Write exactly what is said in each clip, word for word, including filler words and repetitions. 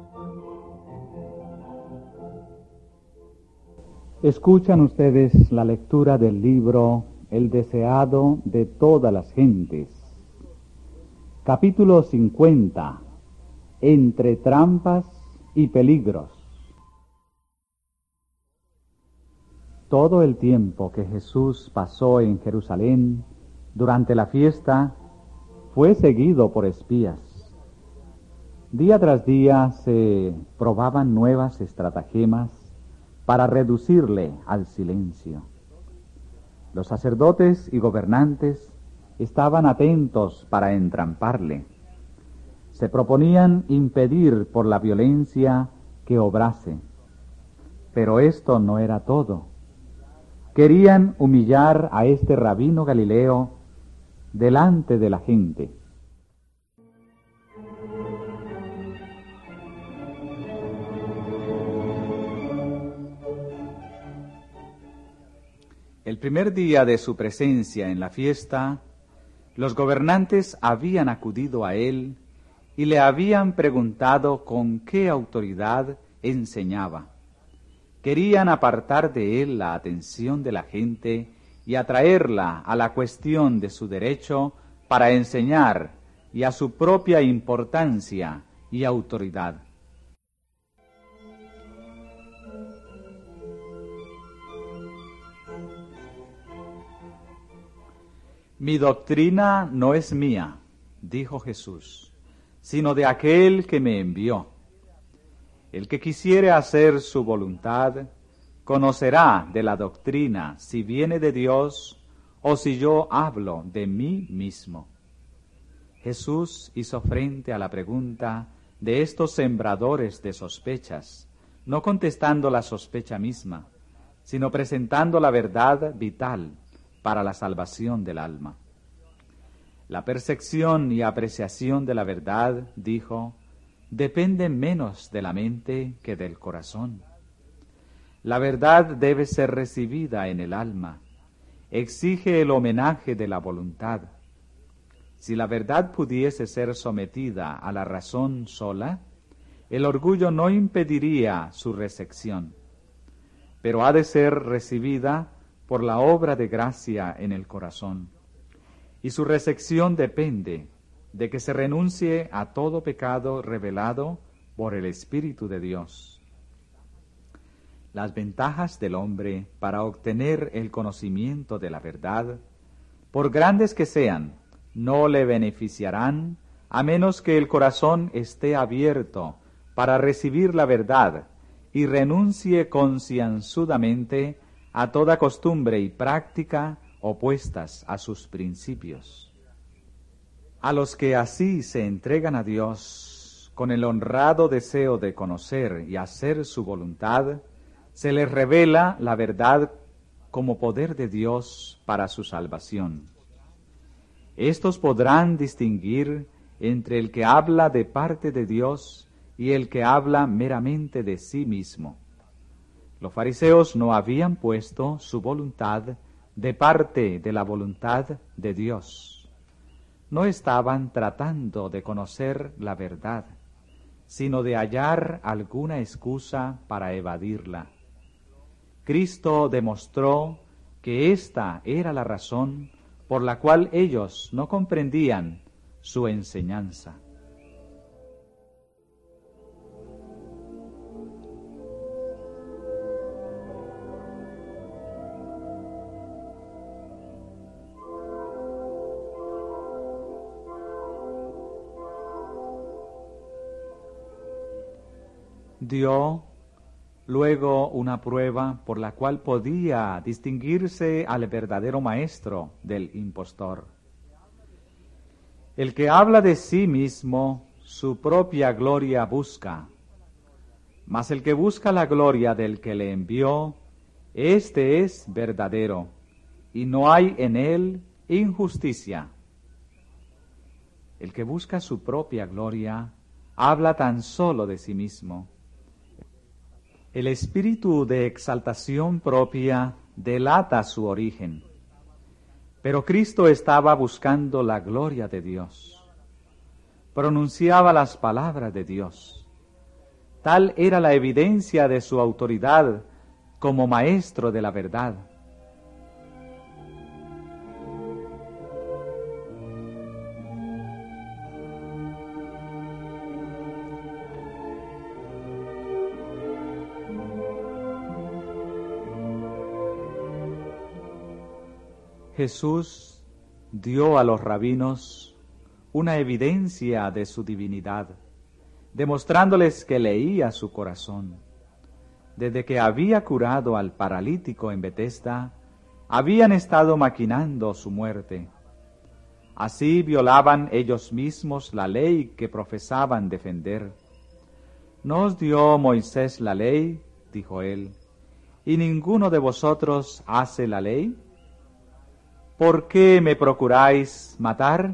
Escuchan ustedes la lectura del libro El deseado de todas las gentes. Capítulo cincuenta. Entre trampas y peligros. Todo el tiempo que Jesús pasó en Jerusalén durante la fiesta fue seguido por espías. Día tras día se probaban nuevas estratagemas para reducirle al silencio. Los sacerdotes y gobernantes estaban atentos para entramparle. Se proponían impedir por la violencia que obrase. Pero esto no era todo. Querían humillar a este rabino Galileo delante de la gente. El primer día de su presencia en la fiesta, los gobernantes habían acudido a él y le habían preguntado con qué autoridad enseñaba. Querían apartar de él la atención de la gente y atraerla a la cuestión de su derecho para enseñar y a su propia importancia y autoridad. Mi doctrina no es mía, dijo Jesús, sino de aquel que me envió. El que quisiere hacer su voluntad, conocerá de la doctrina si viene de Dios o si yo hablo de mí mismo. Jesús hizo frente a la pregunta de estos sembradores de sospechas, no contestando la sospecha misma, sino presentando la verdad vital para la salvación del alma. La percepción y apreciación de la verdad, dijo, depende menos de la mente que del corazón. La verdad debe ser recibida en el alma, exige el homenaje de la voluntad. Si la verdad pudiese ser sometida a la razón sola, el orgullo no impediría su recepción, pero ha de ser recibida por la obra de gracia en el corazón, y su recepción depende de que se renuncie a todo pecado revelado por el Espíritu de Dios. Las ventajas del hombre para obtener el conocimiento de la verdad, por grandes que sean, no le beneficiarán a menos que el corazón esté abierto para recibir la verdad y renuncie concienzudamente a toda costumbre y práctica opuestas a sus principios. A los que así se entregan a Dios con el honrado deseo de conocer y hacer su voluntad, se les revela la verdad como poder de Dios para su salvación. Estos podrán distinguir entre el que habla de parte de Dios y el que habla meramente de sí mismo. Los fariseos no habían puesto su voluntad de parte de la voluntad de Dios. No estaban tratando de conocer la verdad, sino de hallar alguna excusa para evadirla. Cristo demostró que esta era la razón por la cual ellos no comprendían su enseñanza. Dio luego una prueba por la cual podía distinguirse al verdadero maestro del impostor. El que habla de sí mismo, su propia gloria busca, mas el que busca la gloria del que le envió, éste es verdadero, y no hay en él injusticia. El que busca su propia gloria, habla tan solo de sí mismo. El espíritu de exaltación propia delata su origen, pero Cristo estaba buscando la gloria de Dios. Pronunciaba las palabras de Dios. Tal era la evidencia de su autoridad como maestro de la verdad. Jesús dio a los rabinos una evidencia de su divinidad, demostrándoles que leía su corazón. Desde que había curado al paralítico en Betesda, habían estado maquinando su muerte. Así violaban ellos mismos la ley que profesaban defender. ¿No os dio Moisés la ley?, dijo él, ¿y ninguno de vosotros hace la ley? ¿Por qué me procuráis matar?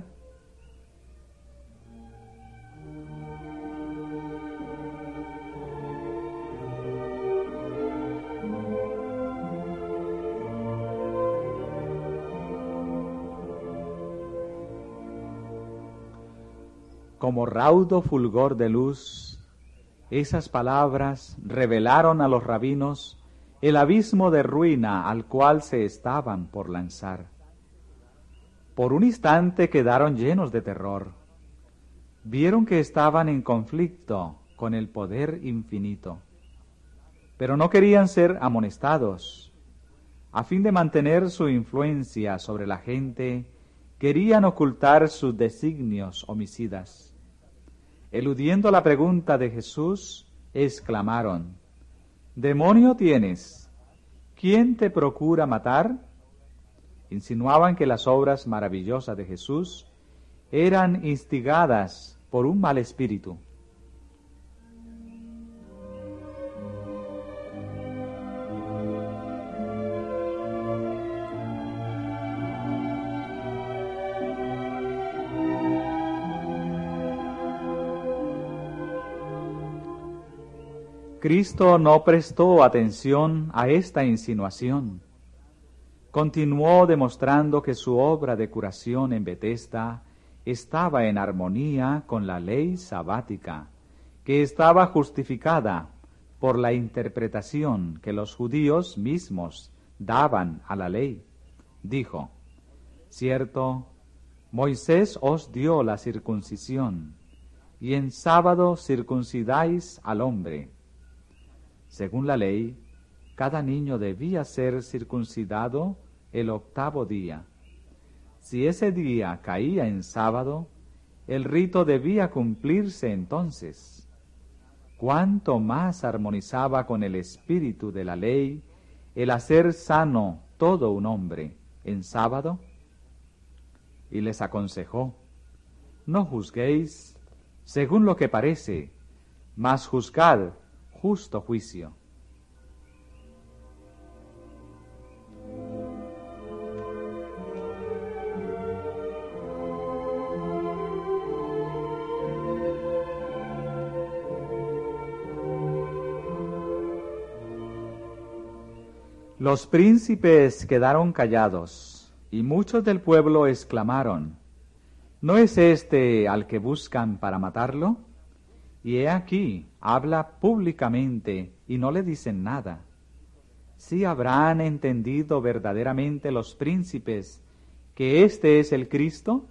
Como raudo fulgor de luz, esas palabras revelaron a los rabinos el abismo de ruina al cual se estaban por lanzar. Por un instante quedaron llenos de terror. Vieron que estaban en conflicto con el poder infinito, pero no querían ser amonestados. A fin de mantener su influencia sobre la gente, querían ocultar sus designios homicidas. Eludiendo la pregunta de Jesús, exclamaron: «¿Demonio tienes? ¿Quién te procura matar?». Insinuaban que las obras maravillosas de Jesús eran instigadas por un mal espíritu. Cristo no prestó atención a esta insinuación. Continuó demostrando que su obra de curación en Betesda estaba en armonía con la ley sabática, que estaba justificada por la interpretación que los judíos mismos daban a la ley. Dijo: «Cierto, Moisés os dio la circuncisión, y en sábado circuncidáis al hombre». Según la ley, cada niño debía ser circuncidado el octavo día. Si ese día caía en sábado, el rito debía cumplirse entonces. ¿Cuánto más armonizaba con el espíritu de la ley el hacer sano todo un hombre en sábado? Y les aconsejó: «No juzguéis según lo que parece, mas juzgad justo juicio». Los príncipes quedaron callados, y muchos del pueblo exclamaron: ¿No es este al que buscan para matarlo? Y he aquí, habla públicamente y no le dicen nada. ¿Sí habrán entendido verdaderamente los príncipes que este es el Cristo?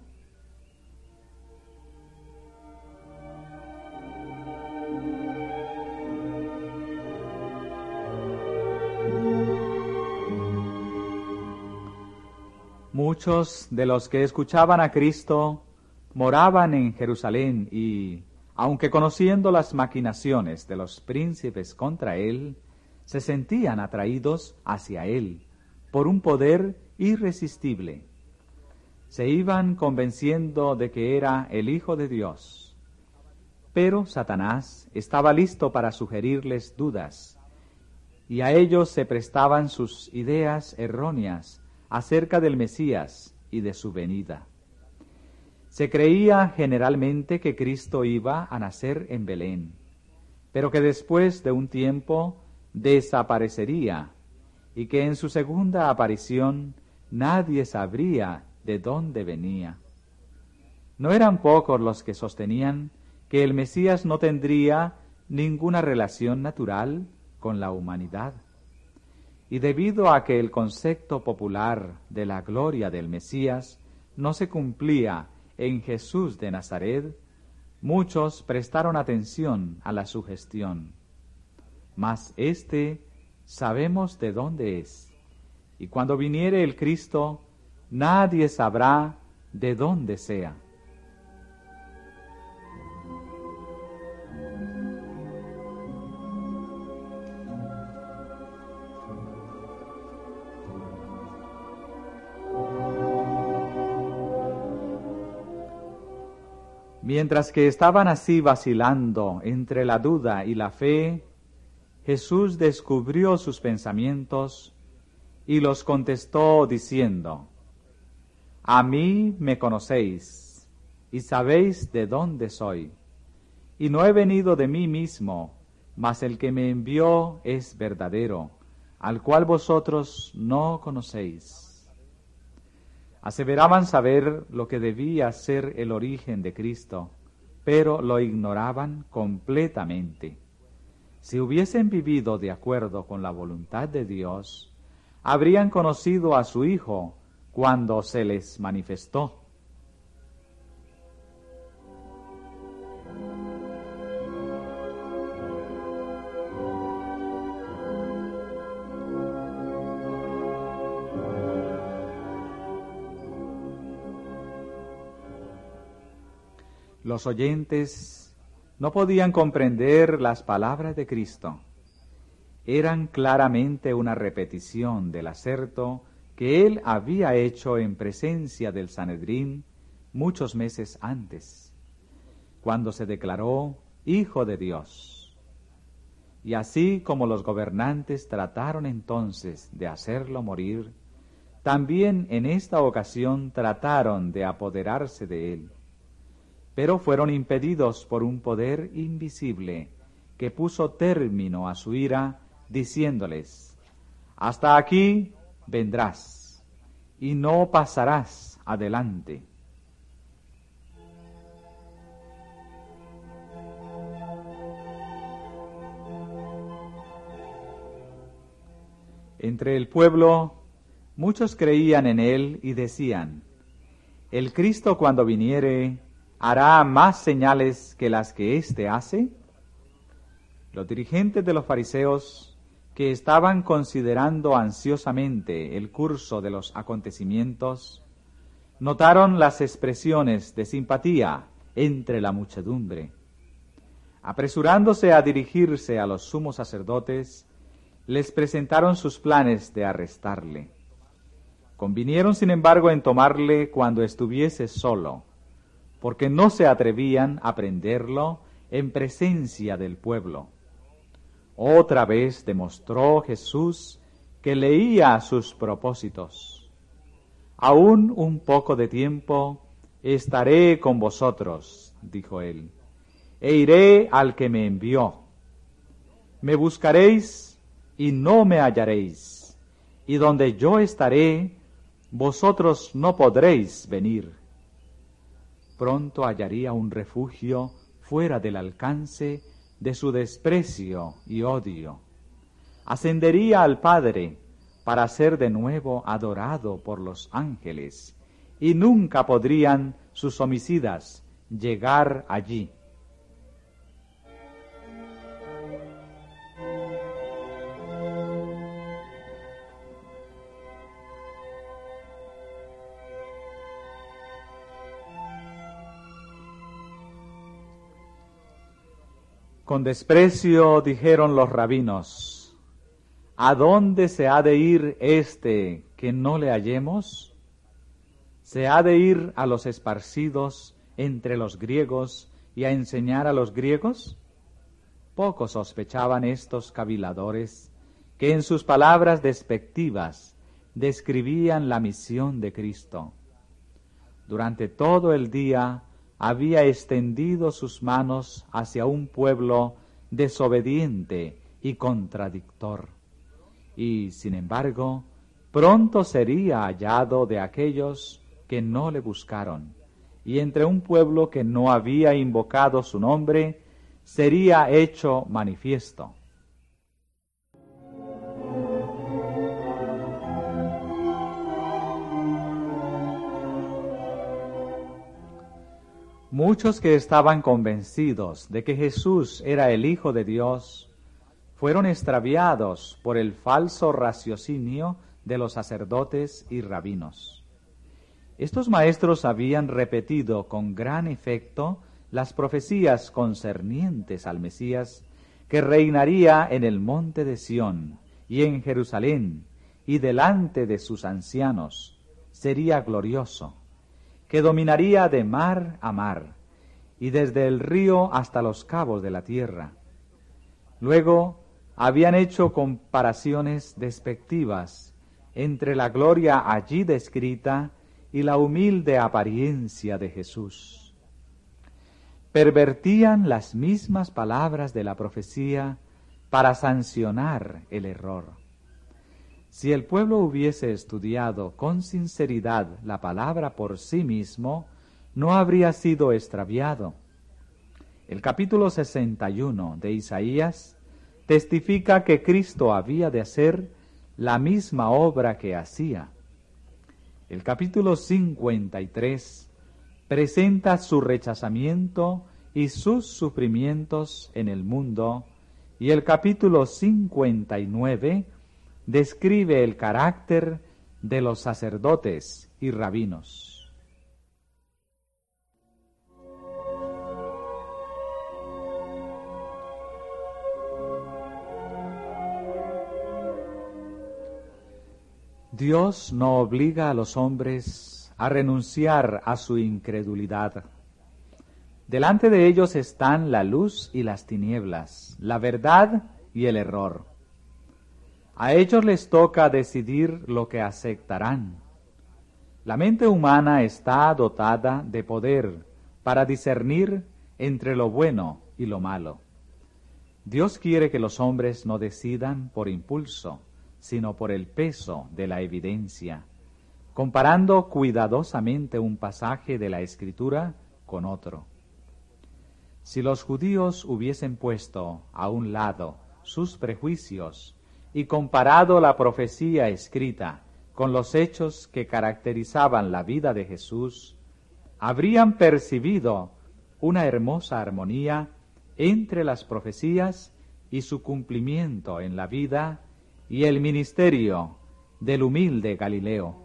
Muchos de los que escuchaban a Cristo moraban en Jerusalén y, aunque conociendo las maquinaciones de los príncipes contra él, se sentían atraídos hacia él por un poder irresistible. Se iban convenciendo de que era el Hijo de Dios. Pero Satanás estaba listo para sugerirles dudas, y a ellos se prestaban sus ideas erróneas acerca del Mesías y de su venida. Se creía generalmente que Cristo iba a nacer en Belén, pero que después de un tiempo desaparecería y que en su segunda aparición nadie sabría de dónde venía. No eran pocos los que sostenían que el Mesías no tendría ninguna relación natural con la humanidad. Y debido a que el concepto popular de la gloria del Mesías no se cumplía en Jesús de Nazaret, muchos prestaron atención a la sugestión. Mas éste sabemos de dónde es, y cuando viniere el Cristo, nadie sabrá de dónde sea. Mientras que estaban así vacilando entre la duda y la fe, Jesús descubrió sus pensamientos y los contestó diciendo: A mí me conocéis y sabéis de dónde soy, y no he venido de mí mismo, mas el que me envió es verdadero, al cual vosotros no conocéis. Aseveraban saber lo que debía ser el origen de Cristo, pero lo ignoraban completamente. Si hubiesen vivido de acuerdo con la voluntad de Dios, habrían conocido a su Hijo cuando se les manifestó. Los oyentes no podían comprender las palabras de Cristo. Eran claramente una repetición del aserto que él había hecho en presencia del Sanedrín muchos meses antes, cuando se declaró Hijo de Dios. Y así como los gobernantes trataron entonces de hacerlo morir, también en esta ocasión trataron de apoderarse de él, pero fueron impedidos por un poder invisible que puso término a su ira, diciéndoles: Hasta aquí vendrás, y no pasarás adelante. Entre el pueblo, muchos creían en él y decían: El Cristo, cuando viniere, ¿hará más señales que las que éste hace? Los dirigentes de los fariseos, que estaban considerando ansiosamente el curso de los acontecimientos, notaron las expresiones de simpatía entre la muchedumbre. Apresurándose a dirigirse a los sumos sacerdotes, les presentaron sus planes de arrestarle. Convinieron, sin embargo, en tomarle cuando estuviese solo, porque no se atrevían a prenderlo en presencia del pueblo. Otra vez demostró Jesús que leía sus propósitos. Aún un poco de tiempo estaré con vosotros, dijo él, e iré al que me envió. Me buscaréis y no me hallaréis, y donde yo estaré, vosotros no podréis venir. Pronto hallaría un refugio fuera del alcance de su desprecio y odio. Ascendería al Padre para ser de nuevo adorado por los ángeles, y nunca podrían sus homicidas llegar allí. Con desprecio dijeron los rabinos: ¿A dónde se ha de ir éste que no le hallemos? ¿Se ha de ir a los esparcidos entre los griegos y a enseñar a los griegos? Poco sospechaban estos caviladores que en sus palabras despectivas describían la misión de Cristo. Durante todo el día había extendido sus manos hacia un pueblo desobediente y contradictor, y, sin embargo, pronto sería hallado de aquellos que no le buscaron, y entre un pueblo que no había invocado su nombre, sería hecho manifiesto. Muchos que estaban convencidos de que Jesús era el Hijo de Dios fueron extraviados por el falso raciocinio de los sacerdotes y rabinos. Estos maestros habían repetido con gran efecto las profecías concernientes al Mesías, que reinaría en el monte de Sión y en Jerusalén, y delante de sus ancianos sería glorioso, que dominaría de mar a mar, y desde el río hasta los cabos de la tierra. Luego habían hecho comparaciones despectivas entre la gloria allí descrita y la humilde apariencia de Jesús. Pervertían las mismas palabras de la profecía para sancionar el error. Si el pueblo hubiese estudiado con sinceridad la palabra por sí mismo, no habría sido extraviado. El capítulo sesenta y uno de Isaías testifica que Cristo había de hacer la misma obra que hacía. El capítulo cincuenta y tres presenta su rechazamiento y sus sufrimientos en el mundo, y el capítulo cincuenta y nueve describe el carácter de los sacerdotes y rabinos. Dios no obliga a los hombres a renunciar a su incredulidad. Delante de ellos están la luz y las tinieblas, la verdad y el error. A ellos les toca decidir lo que aceptarán. La mente humana está dotada de poder para discernir entre lo bueno y lo malo. Dios quiere que los hombres no decidan por impulso, sino por el peso de la evidencia, comparando cuidadosamente un pasaje de la Escritura con otro. Si los judíos hubiesen puesto a un lado sus prejuicios y comparado la profecía escrita con los hechos que caracterizaban la vida de Jesús, habrían percibido una hermosa armonía entre las profecías y su cumplimiento en la vida y el ministerio del humilde Galileo.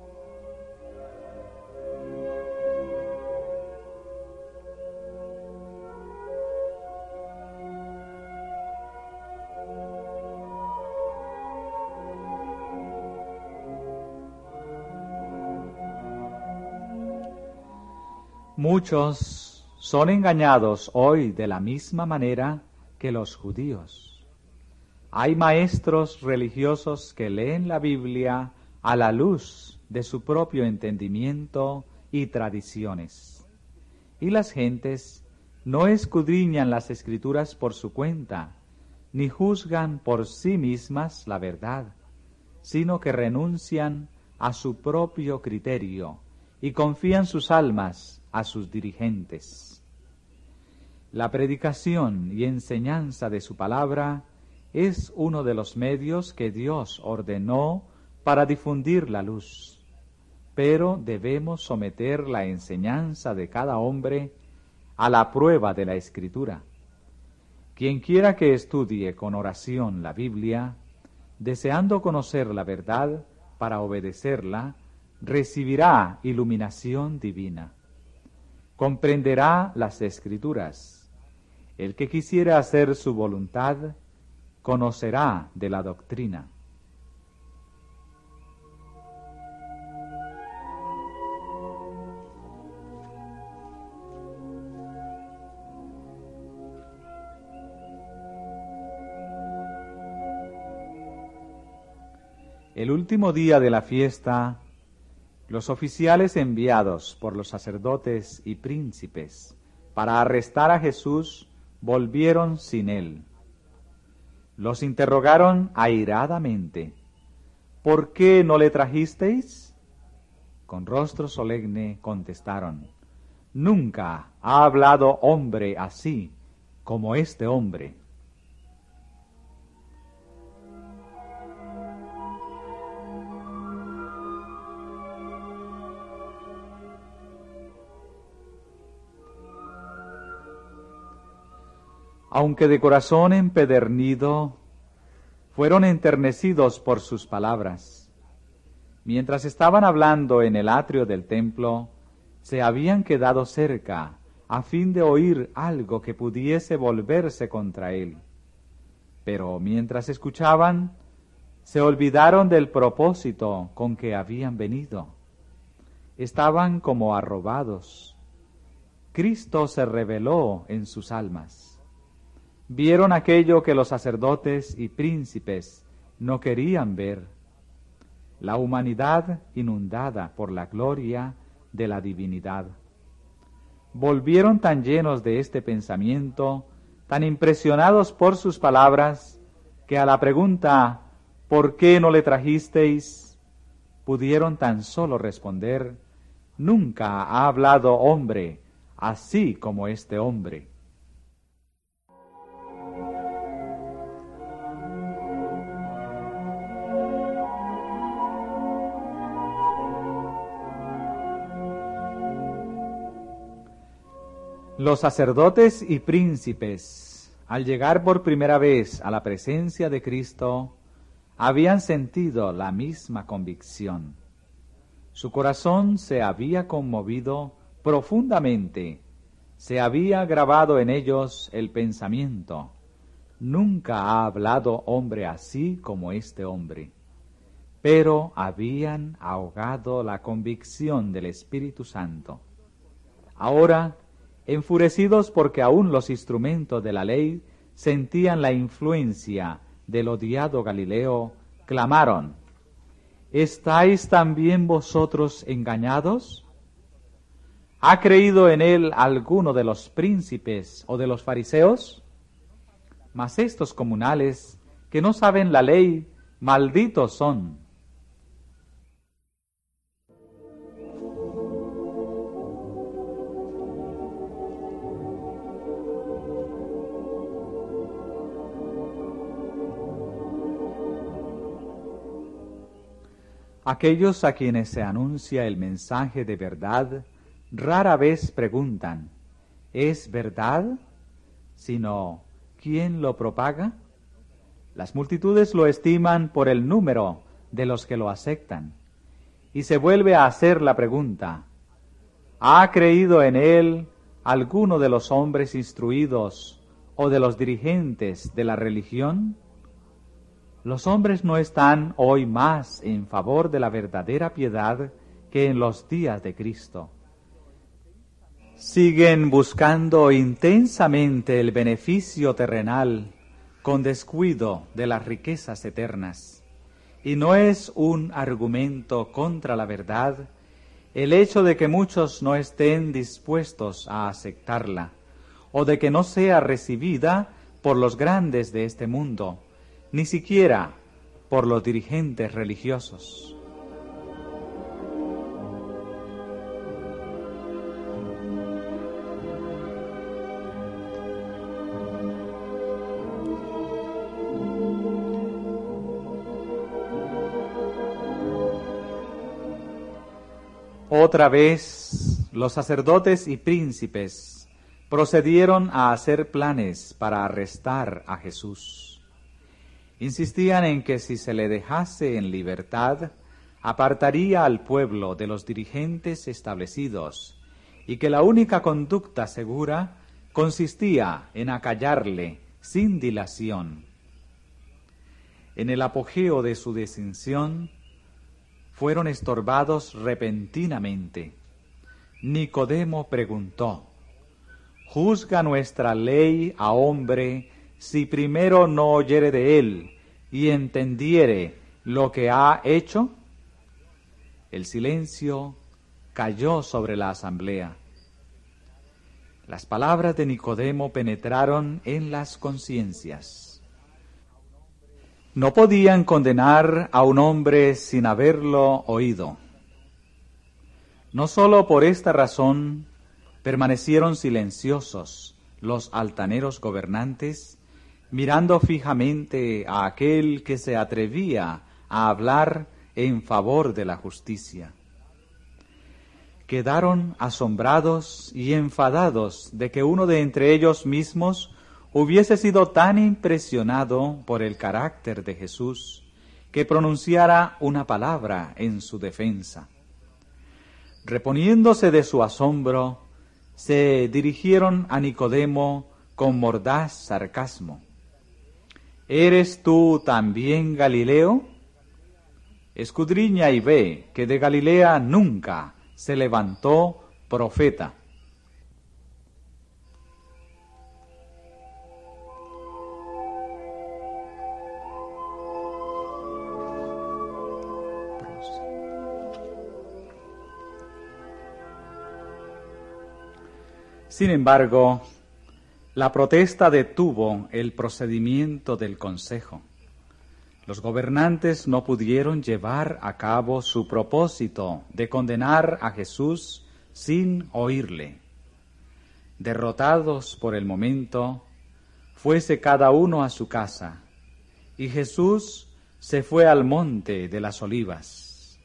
Muchos son engañados hoy de la misma manera que los judíos. Hay maestros religiosos que leen la Biblia a la luz de su propio entendimiento y tradiciones. Y las gentes no escudriñan las Escrituras por su cuenta, ni juzgan por sí mismas la verdad, sino que renuncian a su propio criterio y confían sus almas a sus dirigentes. La predicación y enseñanza de su palabra es uno de los medios que Dios ordenó para difundir la luz, pero debemos someter la enseñanza de cada hombre a la prueba de la Escritura. Quien quiera que estudie con oración la Biblia, deseando conocer la verdad para obedecerla, recibirá iluminación divina. Comprenderá las Escrituras. El que quisiera hacer su voluntad, conocerá de la doctrina. El último día de la fiesta, los oficiales enviados por los sacerdotes y príncipes para arrestar a Jesús volvieron sin él. Los interrogaron airadamente. ¿Por qué no le trajisteis? Con rostro solemne contestaron: Nunca ha hablado hombre así como este hombre. Aunque de corazón empedernido, fueron enternecidos por sus palabras. Mientras estaban hablando en el atrio del templo, se habían quedado cerca a fin de oír algo que pudiese volverse contra él. Pero mientras escuchaban, se olvidaron del propósito con que habían venido. Estaban como arrobados. Cristo se reveló en sus almas. Vieron aquello que los sacerdotes y príncipes no querían ver, la humanidad inundada por la gloria de la divinidad. Volvieron tan llenos de este pensamiento, tan impresionados por sus palabras, que a la pregunta ¿por qué no le trajisteis?, pudieron tan solo responder: nunca ha hablado hombre así como este hombre. Los sacerdotes y príncipes, al llegar por primera vez a la presencia de Cristo, habían sentido la misma convicción. Su corazón se había conmovido profundamente, se había grabado en ellos el pensamiento: nunca ha hablado hombre así como este hombre. Pero habían ahogado la convicción del Espíritu Santo. Ahora, enfurecidos porque aún los instrumentos de la ley sentían la influencia del odiado Galileo, clamaron: ¿estáis también vosotros engañados? ¿Ha creído en él alguno de los príncipes o de los fariseos? Mas estos comunales, que no saben la ley, malditos son. Aquellos a quienes se anuncia el mensaje de verdad rara vez preguntan: ¿es verdad? Sino, ¿quién lo propaga? Las multitudes lo estiman por el número de los que lo aceptan. Y se vuelve a hacer la pregunta: ¿ha creído en él alguno de los hombres instruidos o de los dirigentes de la religión? Los hombres no están hoy más en favor de la verdadera piedad que en los días de Cristo. Siguen buscando intensamente el beneficio terrenal con descuido de las riquezas eternas. Y no es un argumento contra la verdad el hecho de que muchos no estén dispuestos a aceptarla, o de que no sea recibida por los grandes de este mundo, ni siquiera por los dirigentes religiosos. Otra vez, los sacerdotes y príncipes procedieron a hacer planes para arrestar a Jesús. Insistían en que si se le dejase en libertad, apartaría al pueblo de los dirigentes establecidos, y que la única conducta segura consistía en acallarle sin dilación. En el apogeo de su distinción, fueron estorbados repentinamente. Nicodemo preguntó: ¿juzga nuestra ley a hombre si primero no oyere de él y entendiere lo que ha hecho? El silencio cayó sobre la asamblea. Las palabras de Nicodemo penetraron en las conciencias. No podían condenar a un hombre sin haberlo oído. No sólo por esta razón permanecieron silenciosos los altaneros gobernantes, mirando fijamente a aquel que se atrevía a hablar en favor de la justicia. Quedaron asombrados y enfadados de que uno de entre ellos mismos hubiese sido tan impresionado por el carácter de Jesús que pronunciara una palabra en su defensa. Reponiéndose de su asombro, se dirigieron a Nicodemo con mordaz sarcasmo. ¿Eres tú también Galileo? Escudriña y ve que de Galilea nunca se levantó profeta. Sin embargo, la protesta detuvo el procedimiento del consejo. Los gobernantes no pudieron llevar a cabo su propósito de condenar a Jesús sin oírle. Derrotados por el momento, fuese cada uno a su casa, y Jesús se fue al monte de las Olivas.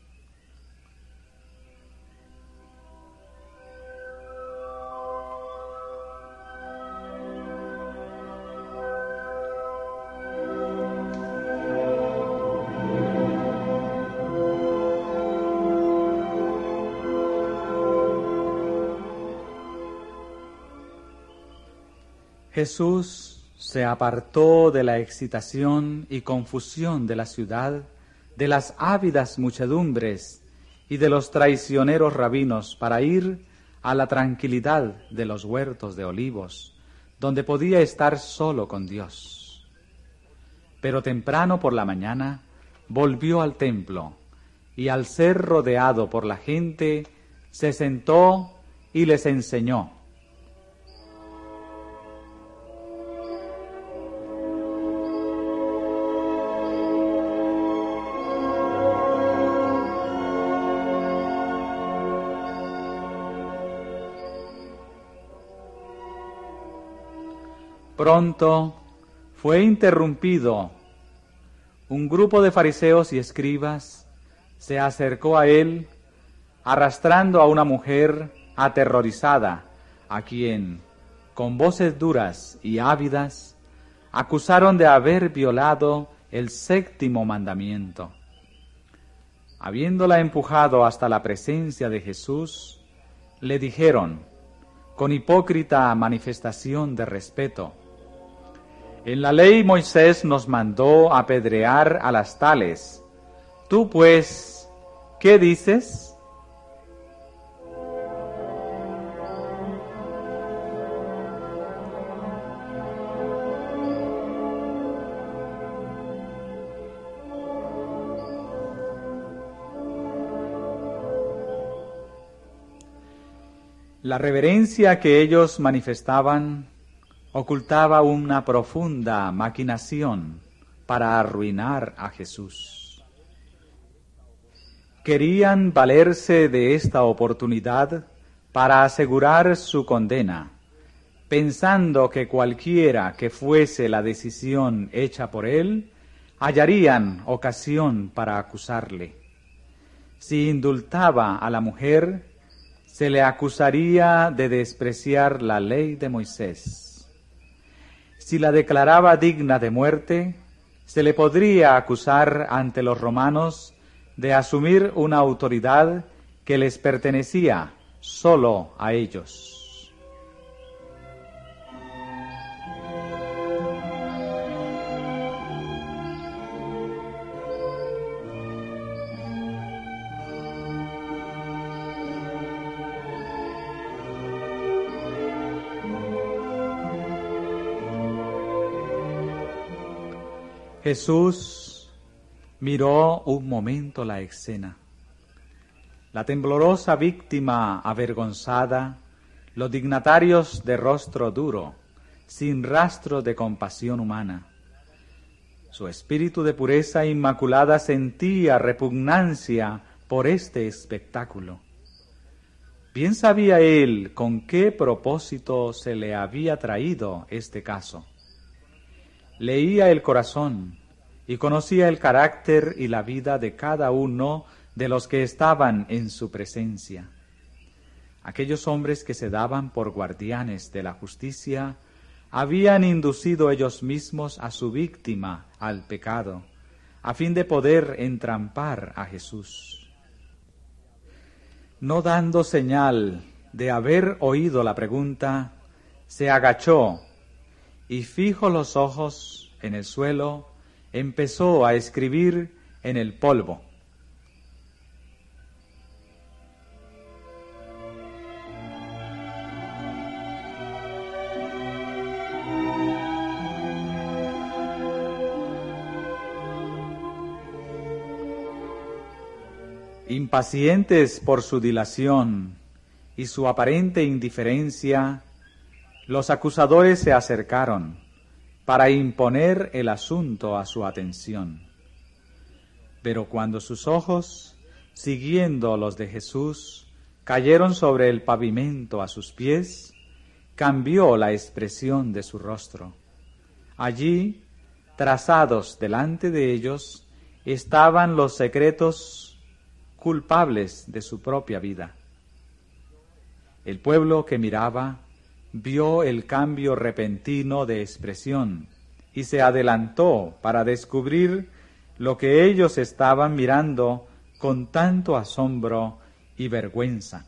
Jesús se apartó de la excitación y confusión de la ciudad, de las ávidas muchedumbres y de los traicioneros rabinos para ir a la tranquilidad de los huertos de olivos, donde podía estar solo con Dios. Pero temprano por la mañana volvió al templo y al ser rodeado por la gente, se sentó y les enseñó. Pronto fue interrumpido. Un grupo de fariseos y escribas se acercó a él, arrastrando a una mujer aterrorizada, a quien, con voces duras y ávidas, acusaron de haber violado el séptimo mandamiento. Habiéndola empujado hasta la presencia de Jesús, le dijeron, con hipócrita manifestación de respeto: en la ley Moisés nos mandó apedrear a las tales. Tú, pues, ¿qué dices? La reverencia que ellos manifestaban ocultaba una profunda maquinación para arruinar a Jesús. Querían valerse de esta oportunidad para asegurar su condena, pensando que cualquiera que fuese la decisión hecha por él, hallarían ocasión para acusarle. Si indultaba a la mujer, se le acusaría de despreciar la ley de Moisés. Si la declaraba digna de muerte, se le podría acusar ante los romanos de asumir una autoridad que les pertenecía solo a ellos. Jesús miró un momento la escena. La temblorosa víctima avergonzada, los dignatarios de rostro duro, sin rastro de compasión humana. Su espíritu de pureza inmaculada sentía repugnancia por este espectáculo. Bien sabía él con qué propósito se le había traído este caso. Leía el corazón y conocía el carácter y la vida de cada uno de los que estaban en su presencia. Aquellos hombres que se daban por guardianes de la justicia habían inducido ellos mismos a su víctima al pecado, a fin de poder entrampar a Jesús. No dando señal de haber oído la pregunta, se agachó y fijo los ojos en el suelo, empezó a escribir en el polvo. Impacientes por su dilación y su aparente indiferencia, los acusadores se acercaron para imponer el asunto a su atención. Pero cuando sus ojos, siguiendo los de Jesús, cayeron sobre el pavimento a sus pies, cambió la expresión de su rostro. Allí, trazados delante de ellos, estaban los secretos culpables de su propia vida. El pueblo que miraba vio el cambio repentino de expresión y se adelantó para descubrir lo que ellos estaban mirando con tanto asombro y vergüenza.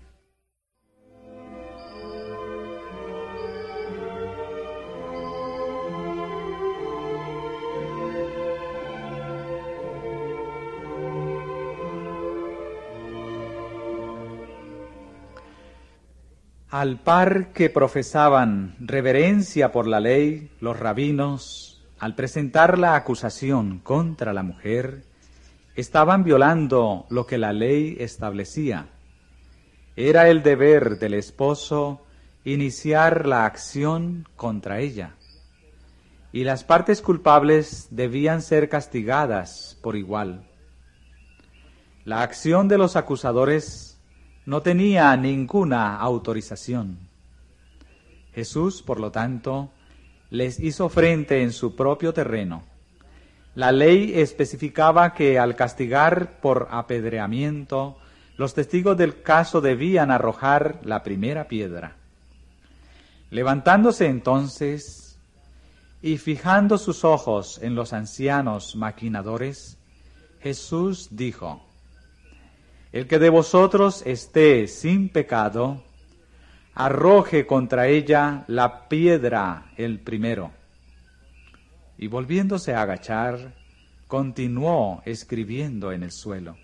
Al par que profesaban reverencia por la ley, los rabinos, al presentar la acusación contra la mujer, estaban violando lo que la ley establecía. Era el deber del esposo iniciar la acción contra ella, y las partes culpables debían ser castigadas por igual. La acción de los acusadores no tenía ninguna autorización. Jesús, por lo tanto, les hizo frente en su propio terreno. La ley especificaba que al castigar por apedreamiento, los testigos del caso debían arrojar la primera piedra. Levantándose entonces y fijando sus ojos en los ancianos maquinadores, Jesús dijo: El que de vosotros esté sin pecado, arroje contra ella la piedra el primero. Y volviéndose a agachar, continuó escribiendo en el suelo.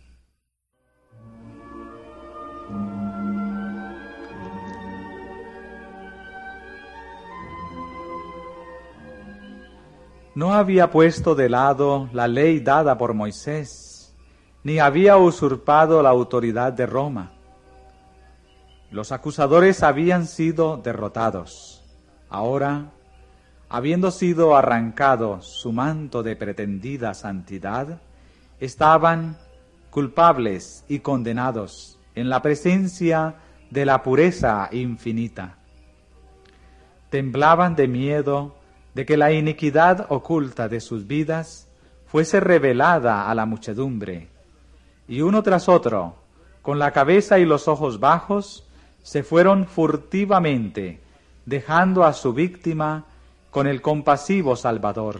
No había puesto de lado la ley dada por Moisés, ni había usurpado la autoridad de Roma. Los acusadores habían sido derrotados. Ahora, habiendo sido arrancado su manto de pretendida santidad, estaban culpables y condenados en la presencia de la pureza infinita. Temblaban de miedo de que la iniquidad oculta de sus vidas fuese revelada a la muchedumbre, y uno tras otro, con la cabeza y los ojos bajos, se fueron furtivamente, dejando a su víctima con el compasivo Salvador.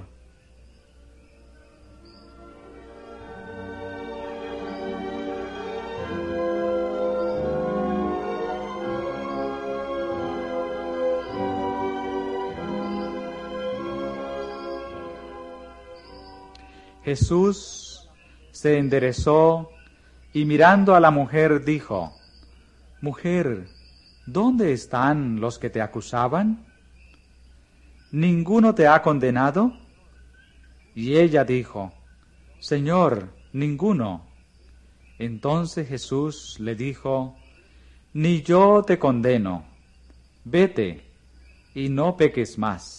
Jesús se enderezó y mirando a la mujer dijo: Mujer, ¿dónde están los que te acusaban? ¿Ninguno te ha condenado? Y ella dijo: Señor, ninguno. Entonces Jesús le dijo: Ni yo te condeno. Vete y no peques más.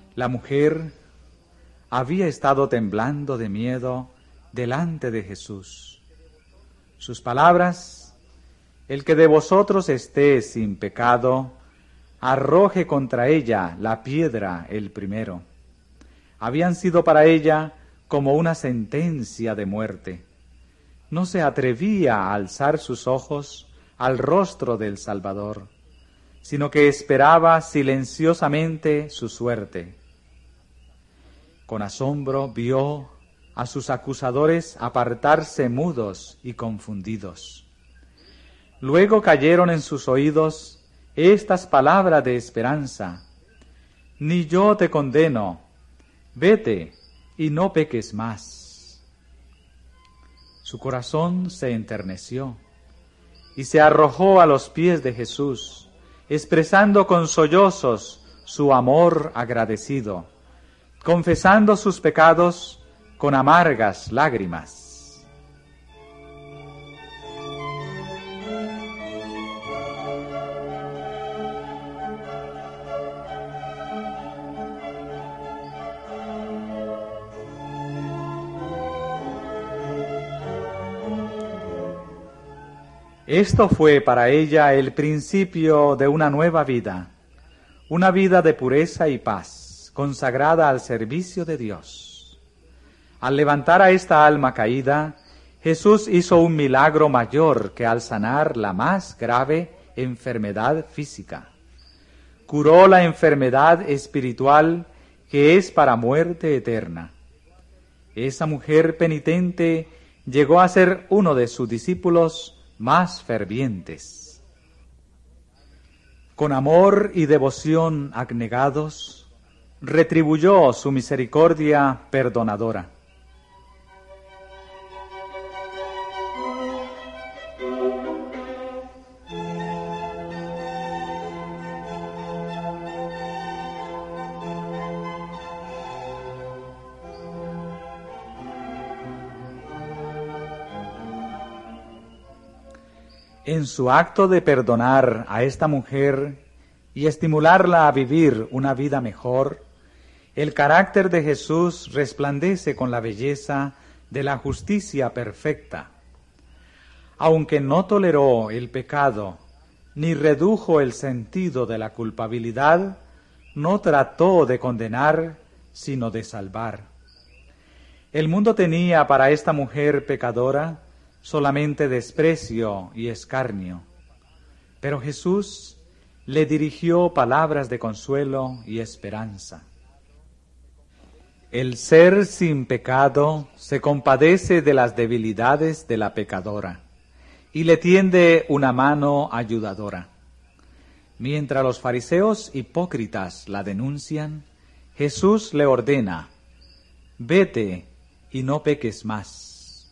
La mujer había estado temblando de miedo delante de Jesús. Sus palabras: el que de vosotros esté sin pecado, arroje contra ella la piedra el primero, habían sido para ella como una sentencia de muerte. No se atrevía a alzar sus ojos al rostro del Salvador, sino que esperaba silenciosamente su suerte. Con asombro vio a sus acusadores apartarse mudos y confundidos. Luego cayeron en sus oídos estas palabras de esperanza: ni yo te condeno, vete y no peques más. Su corazón se enterneció y se arrojó a los pies de Jesús, expresando con sollozos su amor agradecido, confesando sus pecados con amargas lágrimas. Esto fue para ella el principio de una nueva vida, una vida de pureza y paz, consagrada al servicio de Dios. Al levantar a esta alma caída, Jesús hizo un milagro mayor que al sanar la más grave enfermedad física. Curó la enfermedad espiritual que es para muerte eterna. Esa mujer penitente llegó a ser uno de sus discípulos más fervientes. Con amor y devoción abnegados, retribuyó su misericordia perdonadora. En su acto de perdonar a esta mujer y estimularla a vivir una vida mejor, el carácter de Jesús resplandece con la belleza de la justicia perfecta. Aunque no toleró el pecado ni redujo el sentido de la culpabilidad, no trató de condenar, sino de salvar. El mundo tenía para esta mujer pecadora solamente desprecio y escarnio, pero Jesús le dirigió palabras de consuelo y esperanza. El ser sin pecado se compadece de las debilidades de la pecadora y le tiende una mano ayudadora. Mientras los fariseos hipócritas la denuncian, Jesús le ordena: vete y no peques más.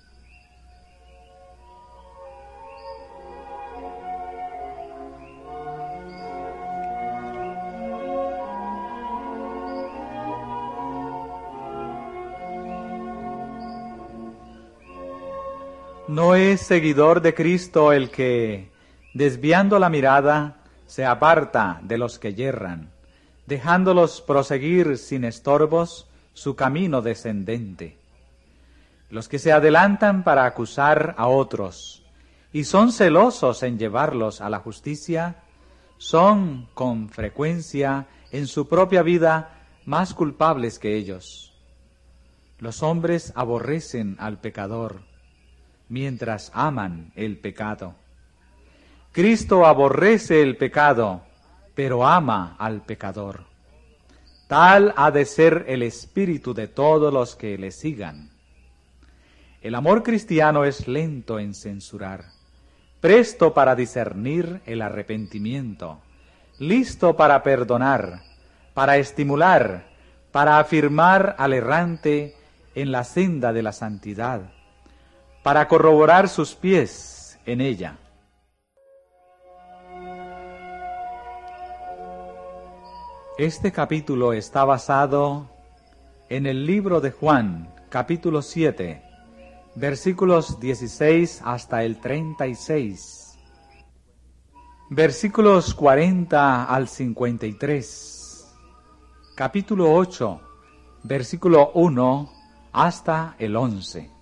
No es seguidor de Cristo el que, desviando la mirada, se aparta de los que yerran, dejándolos proseguir sin estorbos su camino descendente. Los que se adelantan para acusar a otros y son celosos en llevarlos a la justicia, son con frecuencia en su propia vida más culpables que ellos. Los hombres aborrecen al pecador, mientras aman el pecado. Cristo aborrece el pecado, pero ama al pecador. Tal ha de ser el espíritu de todos los que le sigan. El amor cristiano es lento en censurar, presto para discernir el arrepentimiento, listo para perdonar, para estimular, para afirmar al errante en la senda de la santidad, para corroborar sus pies en ella. Este capítulo está basado en el libro de Juan, capítulo siete, versículos dieciséis hasta el treinta y seis, versículos cuarenta al cincuenta y tres, capítulo ocho, versículo uno hasta el once.